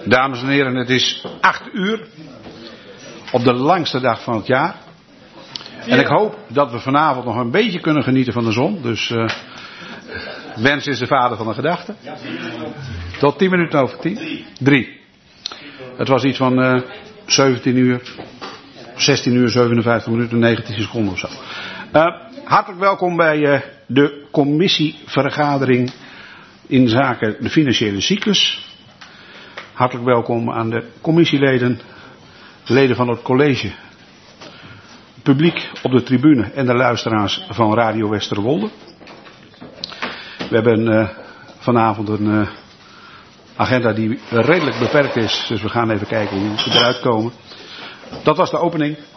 Dames en heren, het is 8 uur op de langste dag van het jaar. En ik hoop dat we vanavond nog een beetje kunnen genieten van de zon. Dus wens is de vader van de gedachte. Tot 10 minuten over 10. 3. Het was iets van 17 uur, 16 uur, 57 minuten, 19 seconden of zo. Hartelijk welkom bij de commissievergadering in zaken de financiële cyclus. Hartelijk welkom aan de commissieleden, leden van het college, publiek op de tribune en de luisteraars van Radio Westerwolde. We hebben vanavond een agenda die redelijk beperkt is, dus we gaan even kijken hoe we eruit komen. Dat was de opening.